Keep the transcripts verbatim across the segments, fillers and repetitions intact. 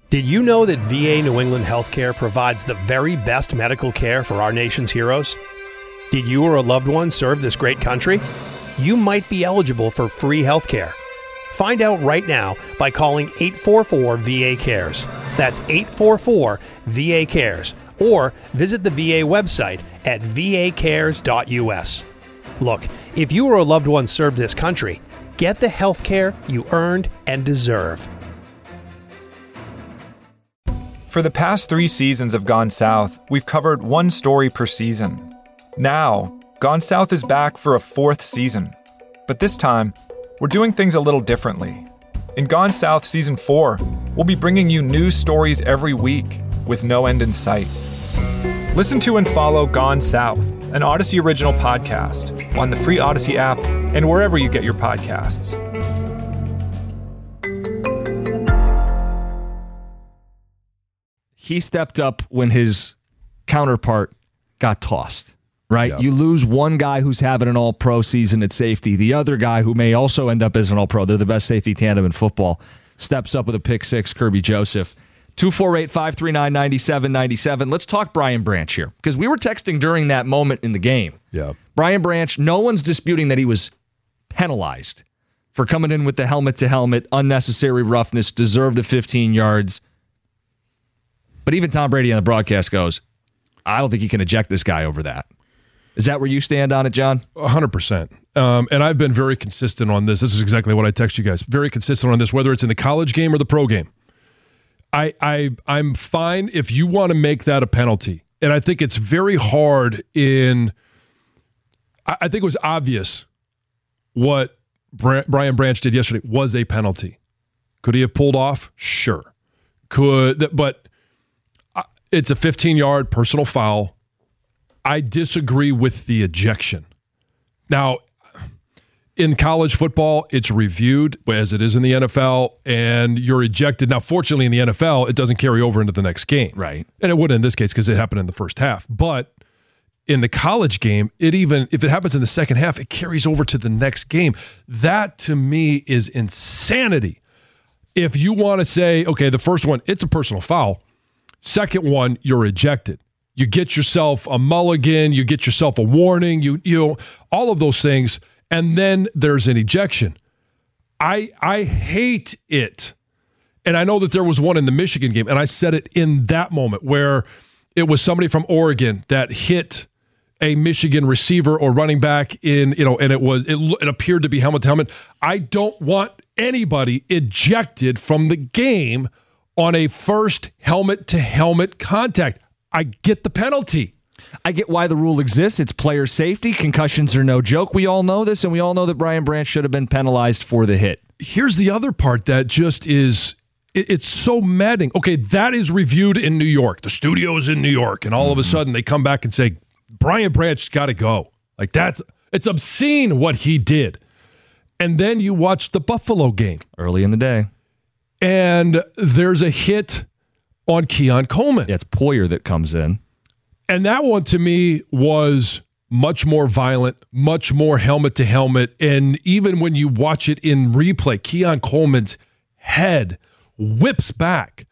Did you know that V A New England Healthcare provides the very best medical care for our nation's heroes? Did you or a loved one serve this great country? You might be eligible for free healthcare. Find out right now by calling eight four four V A cares. That's eight four four V A cares. Or visit the V A website at v a cares dot u s. Look, if you or a loved one served this country, get the health care you earned and deserve. For the past three seasons of Gone South, we've covered one story per season. Now, Gone South is back for a fourth season. But this time, we're doing things a little differently. In Gone South Season four, we'll be bringing you news stories every week with no end in sight. Listen to and follow Gone South, an Odyssey original podcast, on the free Odyssey app and wherever you get your podcasts. He stepped up when his counterpart got tossed, right? Yep. You lose one guy who's having an all-pro season at safety. The other guy who may also end up as an all-pro, they're the best safety tandem in football, steps up with a pick six, Kirby Joseph. two four eight, five three nine, nine seven nine seven. Let's talk Brian Branch here, because we were texting during that moment in the game. Yeah. Brian Branch, no one's disputing that he was penalized for coming in with the helmet-to-helmet, unnecessary roughness, deserved a fifteen yards. But even Tom Brady on the broadcast goes, I don't think you can eject this guy over that. Is that where you stand on it, John? one hundred percent. Um, and I've been very consistent on this. This is exactly what I text you guys. Very consistent on this, whether it's in the college game or the pro game. I, I, I'm fine if you want to make that a penalty. And I think it's very hard in – I think it was obvious what Bra- Brian Branch did yesterday was a penalty. Could he have pulled off? Sure. Could – but – it's a fifteen-yard personal foul. I disagree with the ejection. Now, in college football, it's reviewed as it is in the N F L, and you're ejected. Now, fortunately, in the N F L, it doesn't carry over into the next game. Right. And it wouldn't in this case because it happened in the first half. But in the college game, it even if it happens in the second half, it carries over to the next game. That, to me, is insanity. If you want to say, okay, the first one, it's a personal foul. Second one, you're ejected. You get yourself a mulligan, you get yourself a warning, you you know, all of those things, and then there's an ejection. I I hate it. And I know that there was one in the Michigan game, and I said it in that moment where it was somebody from Oregon that hit a Michigan receiver or running back in, you know, and it was it, it appeared to be helmet to helmet. I don't want anybody ejected from the game on a first helmet-to-helmet contact. I get the penalty. I get why the rule exists. It's player safety. Concussions are no joke. We all know this, and we all know that Brian Branch should have been penalized for the hit. Here's the other part that just is, it, it's so maddening. Okay, that is reviewed in New York. The studio's in New York, and all mm-hmm. of a sudden they come back and say, Brian Branch's got to go. Like, that's, it's obscene what he did. And then you watch the Buffalo game. Early in the day. And there's a hit on Keon Coleman. Yeah, it's Poyer that comes in. And that one, to me, was much more violent, much more helmet-to-helmet. And even when you watch it in replay, Keon Coleman's head whips back.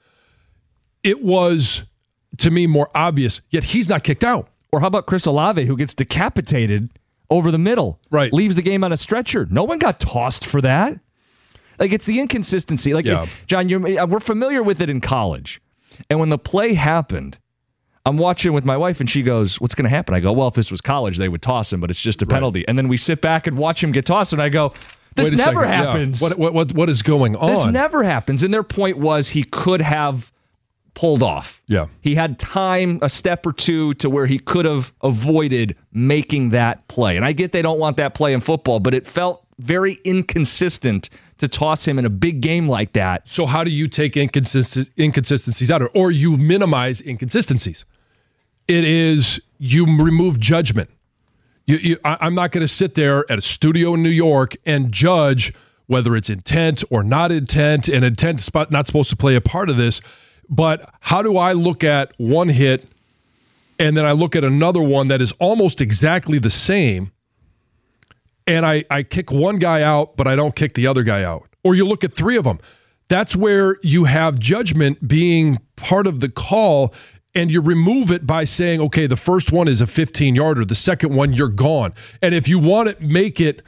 It was, to me, more obvious, yet he's not kicked out. Or how about Chris Olave, who gets decapitated over the middle? Right. Leaves the game on a stretcher. No one got tossed for that. Like, it's the inconsistency. Like, yeah. John, you're, we're familiar with it in college. And when the play happened, I'm watching with my wife, and she goes, what's going to happen? I go, well, if this was college, they would toss him, but it's just a penalty. Right. And then we sit back and watch him get tossed, and I go, this never second. happens. Yeah. What, what, what, what is going on? This never happens. And their point was he could have pulled off. Yeah. He had time, a step or two, to where he could have avoided making that play. And I get they don't want that play in football, but it felt very inconsistent to toss him in a big game like that. So how do you take inconsist- inconsistencies out of it? Or you minimize inconsistencies? It is you remove judgment. You, you, I, I'm not going to sit there at a studio in New York and judge whether it's intent or not intent, and intent is not supposed to play a part of this. But how do I look at one hit and then I look at another one that is almost exactly the same, and I, I kick one guy out, but I don't kick the other guy out? Or you look at three of them. That's where you have judgment being part of the call, and you remove it by saying, okay, the first one is a fifteen-yarder, the second one, you're gone. And if you want to make it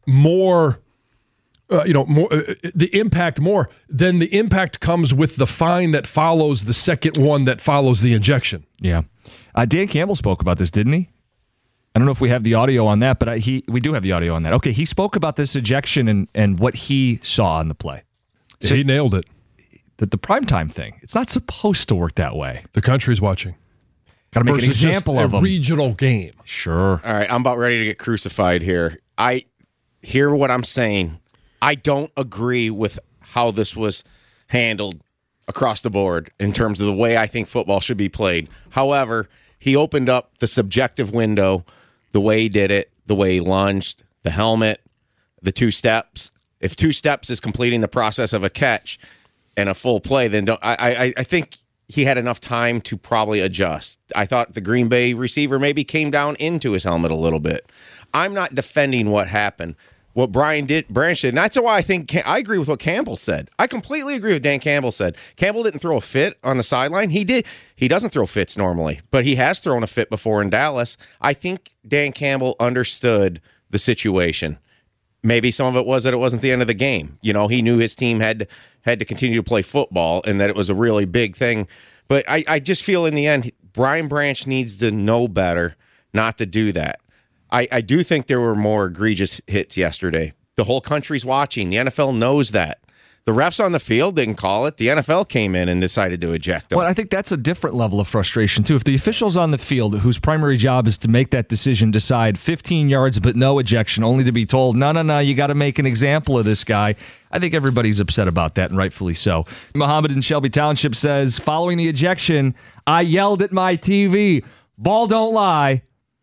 more, uh, you know, more uh, the impact more, then the impact comes with the fine that follows the second one that follows the injection. Yeah. Uh, Dan Campbell spoke about this, didn't he? I don't know if we have the audio on that, but I, he we do have the audio on that. Okay, he spoke about this ejection and, and what he saw in the play. So he nailed it. The, the primetime thing, it's not supposed to work that way. The country's watching. Got to make an example of a them. Regional game. Sure. All right, I'm about ready to get crucified here. I hear what I'm saying. I don't agree with how this was handled across the board in terms of the way I think football should be played. However, he opened up the subjective window the way he did it, the way he lunged, the helmet, the two steps. If two steps is completing the process of a catch and a full play, then don't, I, I, I think he had enough time to probably adjust. I thought the Green Bay receiver maybe came down into his helmet a little bit. I'm not defending what happened. What Brian did, Branch did, and that's why I think I agree with what Campbell said. I completely agree with Dan Campbell said. Campbell didn't throw a fit on the sideline. He did. He doesn't throw fits normally, but he has thrown a fit before in Dallas. I think Dan Campbell understood the situation. Maybe some of it was that it wasn't the end of the game. You know, he knew his team had to, had to continue to play football and that it was a really big thing. But I, I just feel in the end, Brian Branch needs to know better not to do that. I, I do think there were more egregious hits yesterday. The whole country's watching. The N F L knows that. The refs on the field didn't call it. The N F L came in and decided to eject them. Well, I think that's a different level of frustration, too. If the officials on the field, whose primary job is to make that decision, decide fifteen yards but no ejection, only to be told, no, no, no, you got to make an example of this guy, I think everybody's upset about that, and rightfully so. Muhammad in Shelby Township says, following the ejection, I yelled at my T V, ball don't lie.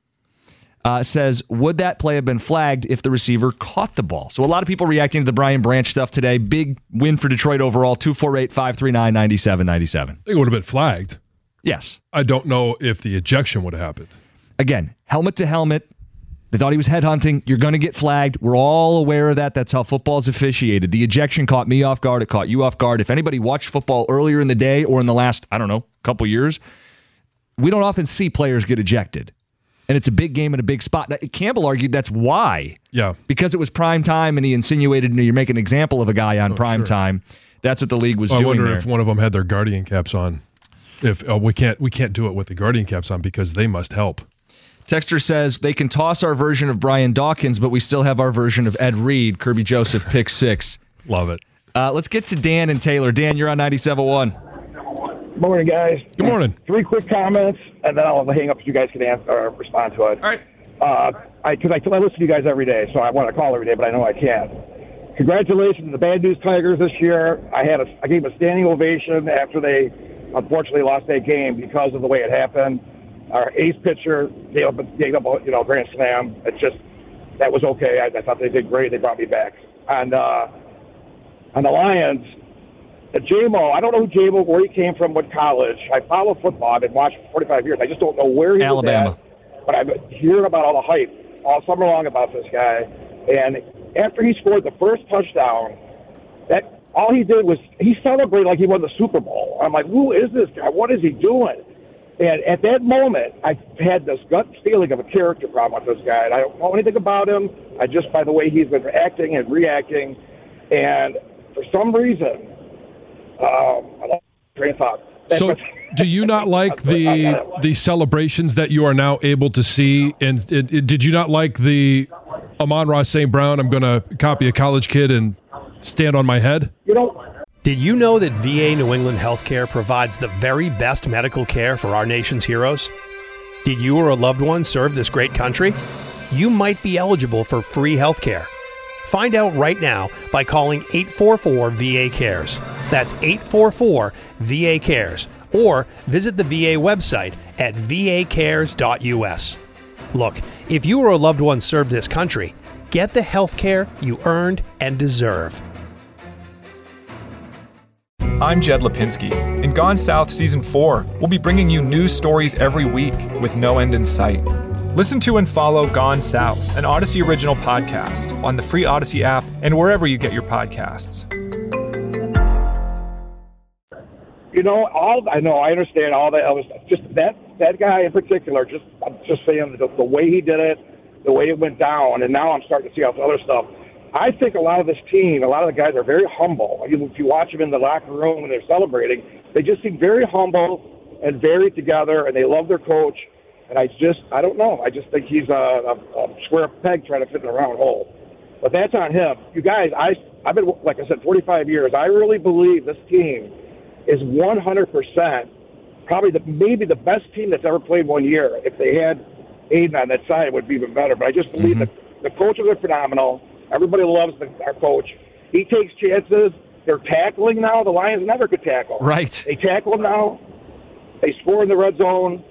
Uh, says, would that play have been flagged if the receiver caught the ball? So a lot of people reacting to the Brian Branch stuff today. Big win for Detroit overall, two four eight, five three nine, nine seven nine seven. I think it would have been flagged. Yes. I don't know if the ejection would have happened. Again, helmet to helmet. They thought he was headhunting. You're going to get flagged. We're all aware of that. That's how football's officiated. The ejection caught me off guard. It caught you off guard. If anybody watched football earlier in the day or in the last, I don't know, couple years, we don't often see players get ejected. And it's a big game in a big spot. Now, Campbell argued that's why. Yeah. Because it was prime time and he insinuated you know, you're making an example of a guy on oh, prime sure. time. That's what the league was well, doing I wonder there. if one of them had their Guardian caps on. If oh, we can't we can't do it with the Guardian caps on because they must help. Texter says they can toss our version of Brian Dawkins, but we still have our version of Ed Reed, Kirby Joseph, pick six. Love it. Uh, let's get to Dan and Taylor. Dan, you're on ninety-seven point one. Morning, guys. Good morning. Three quick comments, and then I'll hang up so you guys can answer or respond to it. All right. Uh, I because I, I listen to you guys every day, so I want to call every day, but I know I can't. Congratulations to the Bad News Tigers this year. I had a I gave a standing ovation after they unfortunately lost that game because of the way it happened. Our ace pitcher gave up, gave up a you know grand slam. It's just that was okay. I, I thought they did great. They brought me back. And uh, on the Lions. J-Mo, I don't know who J-Mo, where he came from, what college. I follow football. I've been watching for forty-five years. I just don't know where he Alabama. was at. But I've been hearing about all the hype all summer long about this guy. And after he scored the first touchdown, that all he did was he celebrated like he won the Super Bowl. I'm like, who is this guy? What is he doing? And at that moment, I had this gut feeling of a character problem with this guy. And I don't know anything about him. I just, by the way he's been acting and reacting. And for some reason... Um, I lost train of thought. So, do you not like the the celebrations that you are now able to see? And it, it, did you not like the Amon-Ra Saint Brown? I'm going to copy a college kid and stand on my head. You know. Did you know that V A New England Healthcare provides the very best medical care for our nation's heroes? Did you or a loved one serve this great country? You might be eligible for free healthcare. Find out right now by calling eight four four V A cares. That's eight four four V A cares. Or visit the V A website at v a cares dot u s. Look, if you or a loved one served this country, get the health care you earned and deserve. I'm Jed Lipinski. In Gone South Season four, we'll be bringing you news stories every week with no end in sight. Listen to and follow Gone South, an Odyssey original podcast, on the free Odyssey app and wherever you get your podcasts. know, all I know, I understand all that other stuff. Just that that guy in particular. Just I'm just saying the, the way he did it, the way it went down, and now I'm starting to see all the other stuff. I think a lot of this team, a lot of the guys are very humble. If you watch them in the locker room when they're celebrating, they just seem very humble and very together, and they love their coach. And I just, I don't know. I just think he's a, a, a square peg trying to fit in a round hole. But that's on him. You guys, I, I've been, like I said, forty-five years. I really believe this team is one hundred percent probably the, maybe the best team that's ever played one year. If they had Aiden on that side, it would be even better. But I just believe mm-hmm. that the coaches are phenomenal. Everybody loves the, our coach. He takes chances. They're tackling now. The Lions never could tackle. Right. They tackle now. They score in the red zone.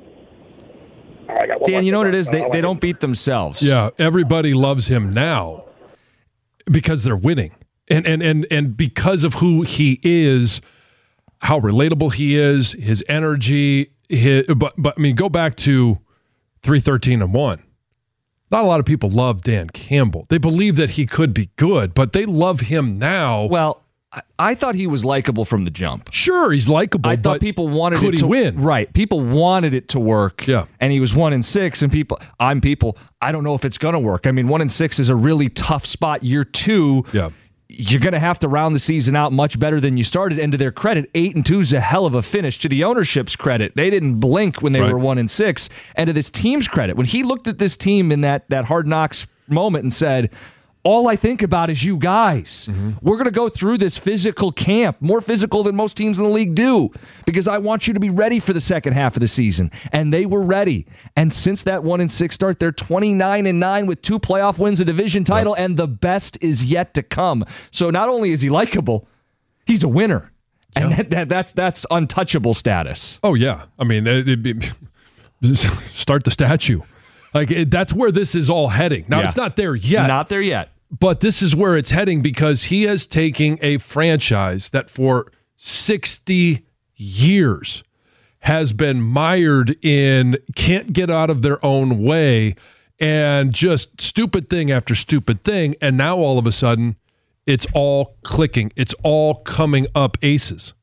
I got Dan, you know what it is? They, they don't beat themselves. Yeah, everybody loves him now because they're winning. And and and and because of who he is, how relatable he is, his energy, his, but but I mean, go back to three thirteen and one. Not a lot of people love Dan Campbell. They believe that he could be good, but they love him now. Well, I, I thought he was likable from the jump. Sure, he's likable. I thought people wanted could it he to win. Right. People wanted it to work. Yeah. And he was one and six, and people I'm people, I don't know if it's gonna work. I mean, one and six is a really tough spot. Year two, yeah. You're going to have to round the season out much better than you started. And to their credit, eight and two is a hell of a finish. To the ownership's credit, they didn't blink when they right. were one and six. And to this team's credit, when he looked at this team in that that Hard Knocks moment and said, all I think about is you guys. Mm-hmm. We're going to go through this physical camp, more physical than most teams in the league do, because I want you to be ready for the second half of the season. And they were ready. And since that one and six start, they're twenty-nine and nine with two playoff wins, a division title, yep. and the best is yet to come. So not only is he likable, he's a winner. And yep. that, that, that's that's untouchable status. Oh, yeah. I mean, it, it, it, start the statue. Like, it, that's where this is all heading. Now, yeah. it's not there yet. Not there yet. But this is where it's heading because he is taking a franchise that for sixty years has been mired in can't get out of their own way and just stupid thing after stupid thing. And now all of a sudden, it's all clicking. It's all coming up aces.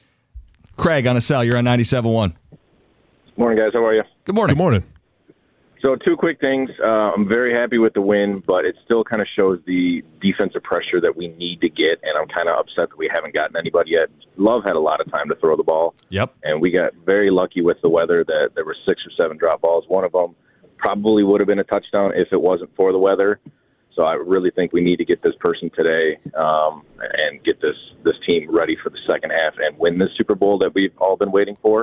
Craig on a cell. You're on ninety-seven point one. Morning, guys. How are you? Good morning. Good morning. So two quick things. Uh, I'm very happy with the win, but it still kind of shows the defensive pressure that we need to get, and I'm kind of upset that we haven't gotten anybody yet. Love had a lot of time to throw the ball. Yep. And we got very lucky with the weather that there were six or seven drop balls. One of them probably would have been a touchdown if it wasn't for the weather. So I really think we need to get this person today um, and get this, this team ready for the second half and win this Super Bowl that we've all been waiting for.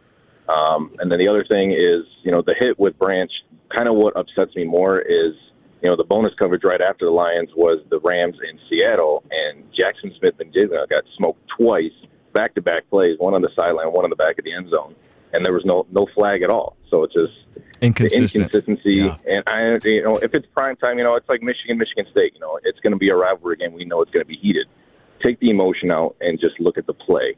Um, and then the other thing is, you know, the hit with Branch, kind of what upsets me more is, you know, the bonus coverage right after the Lions was the Rams in Seattle, and Jackson Smith and Jigna got smoked twice, back-to-back plays, one on the sideline, one on the back of the end zone, and there was no no flag at all. So it's just inconsistent. inconsistency. Yeah. And, I, you know, if it's prime time, you know, it's like Michigan, Michigan State. You know, it's going to be a rivalry game. We know it's going to be heated. Take the emotion out and just look at the play.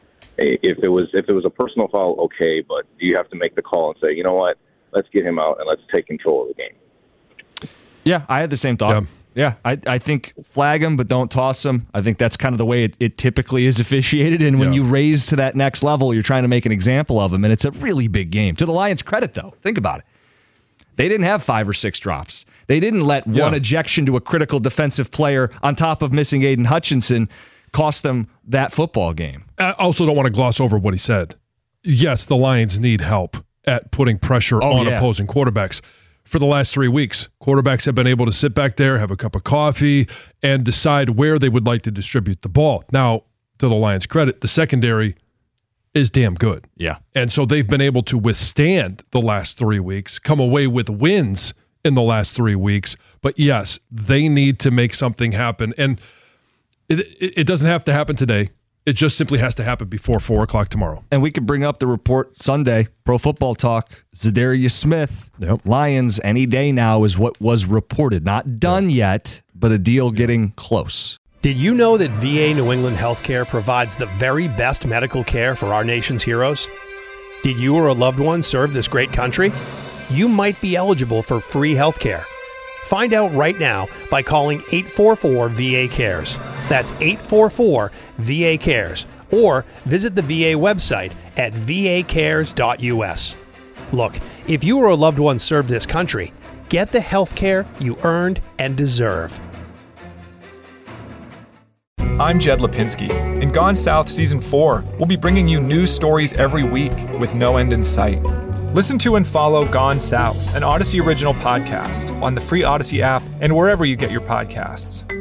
If it was if it was a personal foul, okay, but you have to make the call and say, you know what, let's get him out and let's take control of the game. Yeah, I had the same thought. Yeah, yeah I, I think flag him, but don't toss him. I think that's kind of the way it, it typically is officiated. And when yeah. you raise to that next level, you're trying to make an example of him, and it's a really big game. To the Lions' credit, though, think about it. They didn't have five or six drops. They didn't let yeah. one ejection to a critical defensive player on top of missing Aiden Hutchinson cost them that football game. I also don't want to gloss over what he said. Yes, the Lions need help at putting pressure oh, on yeah. opposing quarterbacks. For the last three weeks, quarterbacks have been able to sit back there, have a cup of coffee, and decide where they would like to distribute the ball. Now, to the Lions' credit, the secondary is damn good. Yeah. And so they've been able to withstand the last three weeks, come away with wins in the last three weeks. But yes, they need to make something happen. And It, it it doesn't have to happen today. It just simply has to happen before four o'clock tomorrow. And we could bring up the report Sunday, Pro Football Talk, Zadarius Smith, yep. Lions any day now is what was reported. Not done yeah. yet, but a deal getting close. Did you know that V A New England Healthcare provides the very best medical care for our nation's heroes? Did you or a loved one serve this great country? You might be eligible for free healthcare. Find out right now by calling eight four four V A Cares. That's eight four four V A Cares. or visit the V A website at v a cares dot u s. Look, if you or a loved one served this country, get the health care you earned and deserve. I'm Jed Lipinski. In Gone South Season four, we'll be bringing you news stories every week with no end in sight. Listen to and follow Gone South, an Odyssey original podcast, on the free Odyssey app and wherever you get your podcasts.